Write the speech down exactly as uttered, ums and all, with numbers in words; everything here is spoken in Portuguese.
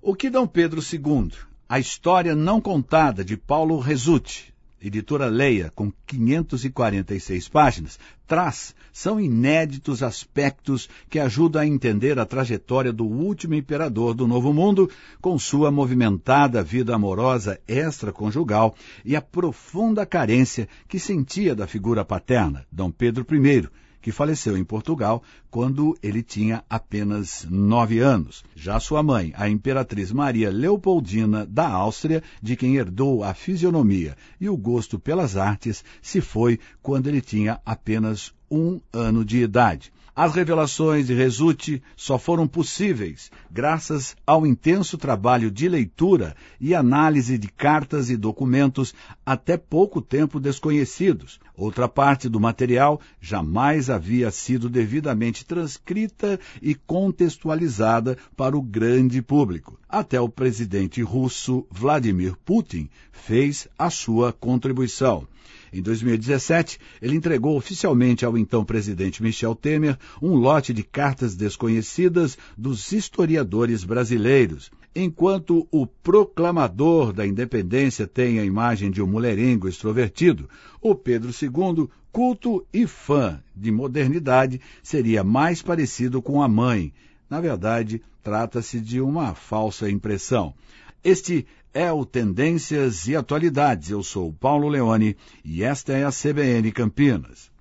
O que Dom Pedro segundo, a história não contada de Paulo Resutti, editora Leia, com quinhentas e quarenta e seis páginas, traz são inéditos aspectos que ajudam a entender a trajetória do último imperador do Novo Mundo, com sua movimentada vida amorosa extraconjugal e a profunda carência que sentia da figura paterna, Dom Pedro I, que faleceu em Portugal quando ele tinha apenas nove anos. Já sua mãe, a imperatriz Maria Leopoldina da Áustria, de quem herdou a fisionomia e o gosto pelas artes, se foi quando ele tinha apenas um ano de idade. As revelações de Resutti só foram possíveis graças ao intenso trabalho de leitura e análise de cartas e documentos até pouco tempo desconhecidos. Outra parte do material jamais havia sido devidamente transcrita e contextualizada para o grande público. Até o presidente russo Vladimir Putin fez a sua contribuição. Em dois mil e dezessete, ele entregou oficialmente ao então presidente Michel Temer um lote de cartas desconhecidas dos historiadores brasileiros. Enquanto o proclamador da independência tem a imagem de um mulherengo extrovertido, o Pedro segundo, culto e fã de modernidade, seria mais parecido com a mãe. Na verdade, trata-se de uma falsa impressão. Este é o Tendências e Atualidades. Eu sou Paulo Leone e esta é a C B N Campinas.